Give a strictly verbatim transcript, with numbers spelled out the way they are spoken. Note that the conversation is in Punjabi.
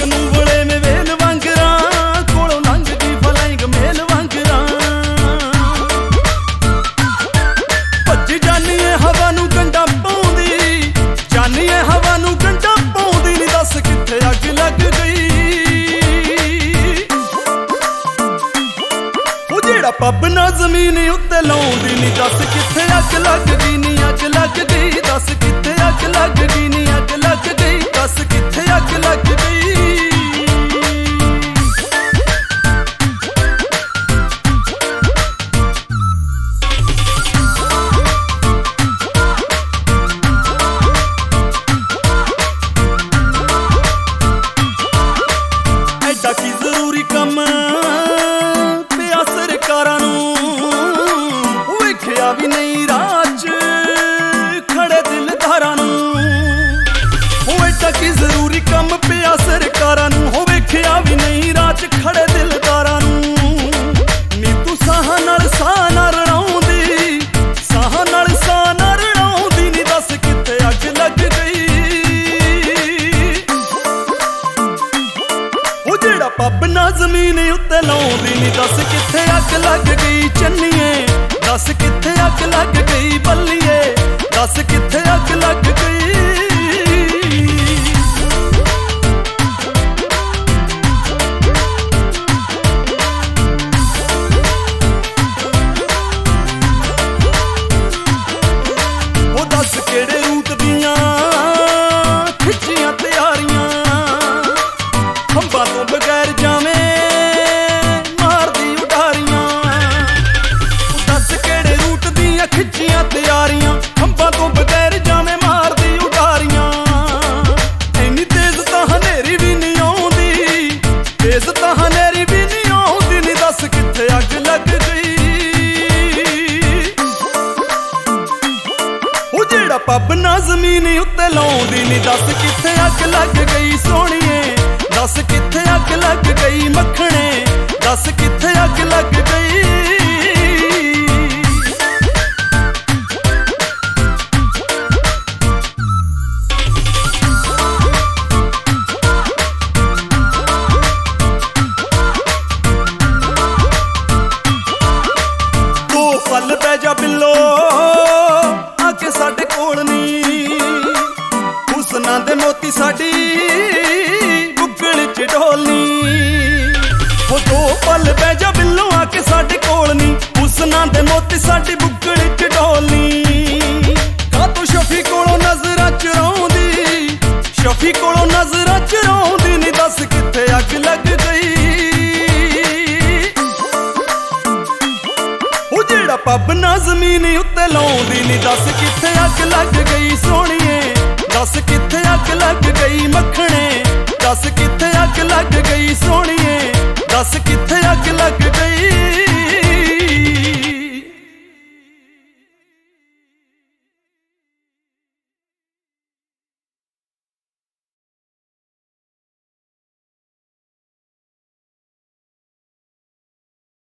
ਨੂੰ ਵਲੇ ਮੇ ਵੇਲ ਵਾਂਗਰਾਂ ਕੋਲੋਂ ਲੰਘ ਗਈ ਫਲਾਈਂਗ ਮੇਲ ਵਾਂਗਰਾਂ ਭੱਜ ਜਾਨੀ ਏ ਹਵਾ ਨੂੰ ਕੰਡਾ ਪਾਉਂਦੀ ਜਾਨੀ ਏ ਹਵਾ ਨੂੰ ਕੰਡਾ ਪਾਉਂਦੀ ਨੀ ਦੱਸ ਕਿੱਥੇ ਅੱਗ ਲੱਗ ਗਈ ਉਹ ਜਿਹੜਾ ਪੱਬ ਨਾ ਜ਼ਮੀਨ ਉੱਤੇ ਲਾਉਂਦੀ ਨੀ ਦੱਸ ਕਿੱਥੇ ਅੱਗ ਲੱਗ ਗਈ ਨੀ ਅੱਗ ਲੱਗ ਗਈ ਦੱਸ ਕਿੱਥੇ ਅੱਗ ਲੱਗ ਗਈ ਨੀ ਅੱਗ ਲੱਗ ਗਈ ਦੱਸ ਕਿੱਥੇ ਅੱਗ ਲੱਗ ਗਈ ਐਡਾ ਕੀ ਜ਼ਰੂਰੀ ਕੰਮ ਪਿਆ ਸਰਕਾਰਾਂ ਨੂੰ ਵੇਖਿਆ ਵੀ ਨਹੀਂ ਰਾਹ 'ਚ ਖੜੇ ਦਿਲਦਾਰਾਂ ਨੂੰ ਉਹ ਐਡਾ ਕੀ ਜ਼ਰੂਰੀ ਕੰਮ ਪਿਆ ਸਰਕਾਰਾਂ ਨੂੰ ਹੋ ਵੇਖਿਆ ਵੀ ਨਹੀਂ ਰਾਹ 'ਚ ਖੜੇ ਦਿਲਦਾਰਾਂ ਨੂੰ ਨੀ ਤੂੰ ਸਾਹਾਂ ਨਾਲ ਸਾਹ ਨਾ ਰਲਾਉਂਦੀ ਸਾਹਾਂ ਨਾਲ ਸਾਹ ਨਾ ਰਲਾਉਂਦੀ ਨੀ ਦੱਸ ਕਿੱਥੇ ਅੱਗ ਲੱਗ ਗਈ ਉਹ ਜਿਹੜਾ ਪੱਬ ਨਾ ਜ਼ਮੀਨ ਉੱਤੇ ਲਾਉਂਦੀ ਨੀ ਦੱਸ ਕਿੱਥੇ ਅੱਗ ਲੱਗ ਗਈ ਚੰਨੀਏ ਦੱਸ ਕਿੱਥੇ ਅੱਗ ਲੱਗ ਗਈ ਬੱਲੀਏ ਦੱਸ ਕਿੱਥੇ ਅੱਗ ਲੱਗ ਗਈ ਉਹ ਦੱਸ ਕਿਹੜੇ ਰੂਟ ਦੀਆਂ ਖਿੱਚੀਆਂ ਤਿਆਰੀਆਂ ਖੰਭਾਂ ਤੋਂ ਬਗੈਰ ਜਾਵੇਂ ਮਾਰਦੀ ਉਡਾਰੀਆਂ ਉਹ ਦੱਸ ਕਿਹੜੇ ਰੂਟ ਦੀਆਂ ਖਿੱਚੀਆਂ ਤਿਆਰੀਆਂ ਖੰਭਾਂ ਤੋਂ ਬਗੈਰ ਜਾਵੇਂ ਮਾਰਦੀ ਉਡਾਰੀਆਂ ਇੰਨੀ ਤੇਜ਼ ਤਾਂ ਹਨੇਰੀ ਵੀ ਨਹੀਂ ਆਉਂਦੀ ਤੇਜ਼ ਤਾਂ ਹਨੇਰੀ ਵੀ ਨਹੀਂ ਆਉਂਦੀ ਨੀ ਦੱਸ ਕਿੱਥੇ ਅੱਗ ਲੱਗ ਗਈ ਉਹ ਜਿਹੜਾ ਪੱਬ ਨਾ ਜ਼ਮੀਨ ਉੱਤੇ ਲਾਉਂਦੀ ਨੀ ਦੱਸ ਕਿੱਥੇ ਅੱਗ ਲੱਗ ਗਈ ਸੋਹਣੀਏ ਦੱਸ ਕਿੱਥੇ ਅੱਗ ਲੱਗ ਗਈ ਮੱਖਣੇ ਦੱਸ ਕਿੱਥੇ ਅੱਗ ਲੱਗ ਗਈ ਦੋ ਪਲ ਬਹਿ ਜਾ ਬਿੱਲੋ ਆ ਕੇ ਸਾਡੇ ਕੋਲ ਨੀ ਹੁਸਨਾਂ ਦੇ ਮੋਤੀ ਸਾਡੀ ਬੁੱਗਲ 'ਚ ਢੋਲਨੀ ਉਹ ਦੋ ਪਲ ਬਹਿ ਜਾ ਬਿੱਲੋ ਆ ਕੇ ਸਾਡੇ ਕੋਲ ਨੀ ਹੁਸਨਾਂ ਦੇ ਮੋਤੀ ਸਾਡੀ ਬੁੱਗਲ 'ਚ ਢੋਲਨੀ ਕਾਤੋਂ ਸ਼ਫੀ ਕੋਲੋਂ ਨਜ਼ਰਾਂ ਚੁਰਾਉਂਦੀ ਸ਼ਫੀ ਕੋਲੋਂ ਨਜ਼ਰਾਂ ਚੁਰਾਉਂਦੀ ਨੀ ਦੱਸ ਕਿੱਥੇ ਅੱਗ ਲੱਗ ਗਈ ਉਹ ਜਿਹੜਾ ਪੱਬ ਨਾ ਜ਼ਮੀਨ ਉੱਤੇ ਲਾਉਂਦੀ ਨੀ ਦੱਸ ਕਿੱਥੇ ਅੱਗ ਲੱਗ ਗਈ ਸੋਹਣੀਏ ਦੱਸ ਕਿੱਥੇ ਅੱਗ ਲੱਗ ਗਈ ਮੱਖਣੇ ਦੱਸ ਕਿੱਥੇ ਅੱਗ ਲੱਗ ਗਈ ਸੋਹਣੀਏ ਦੱਸ ਕਿੱਥੇ ਅੱਗ ਲੱਗ ਗਈ